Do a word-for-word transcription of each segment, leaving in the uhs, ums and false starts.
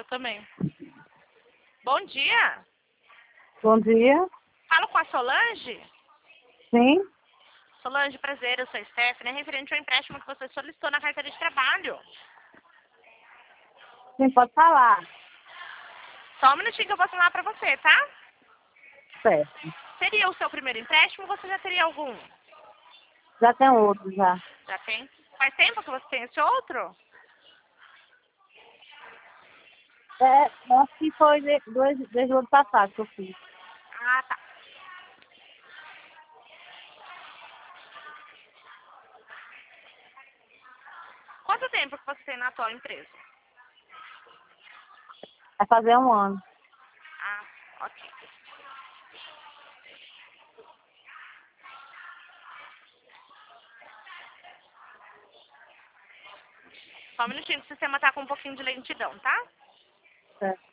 também. Bom dia. Bom dia. Falo com a Solange? Sim. Solange, prazer, eu sou a Stephanie, é referente ao empréstimo que você solicitou na carteira de trabalho. Sim, pode falar. Só um minutinho que eu vou falar pra você, tá? Certo. Seria o seu primeiro empréstimo ou você já teria algum? Já tem outro, já. Já tem? Faz tempo que você tem esse outro? É, acho que foi de- dois, desde o ano passado que eu fiz. Ah, tá. Quanto tempo que você tem na atual empresa? Vai fazer um ano. Ah, ok. Só um minutinho, o sistema tá com um pouquinho de lentidão, tá? Certo.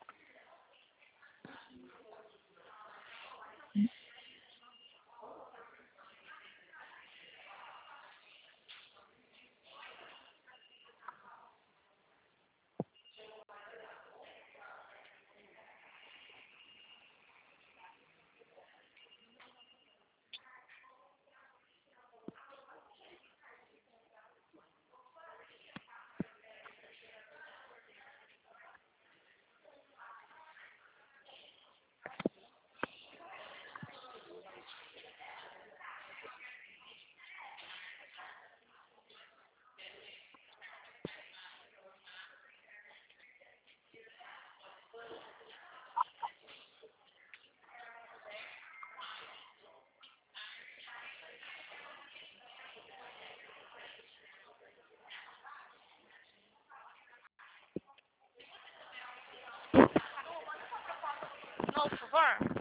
Não, por favor.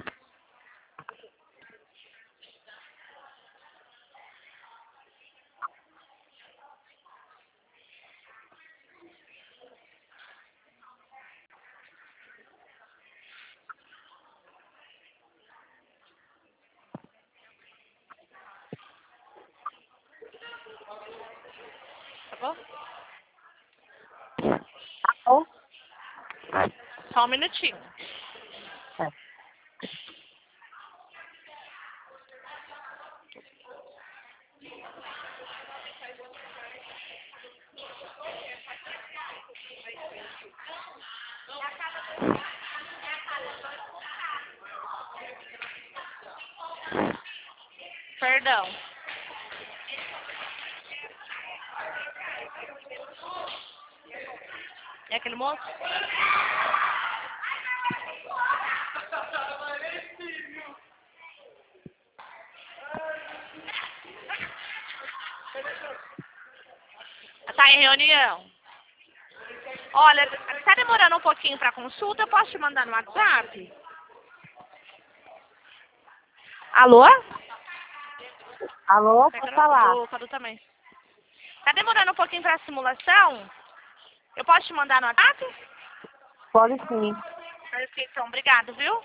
Tá bom? Alô? Só um minutinho. É. Perdão. É aquele moço? Tá em reunião. Olha, tá demorando um pouquinho pra consulta, eu posso te mandar no WhatsApp? Alô? Alô, Pega pode no falar. do Cadu também. Tá demorando um pouquinho pra simulação? Eu posso te mandar no WhatsApp? Pode sim. Perfeito, então, obrigado, viu?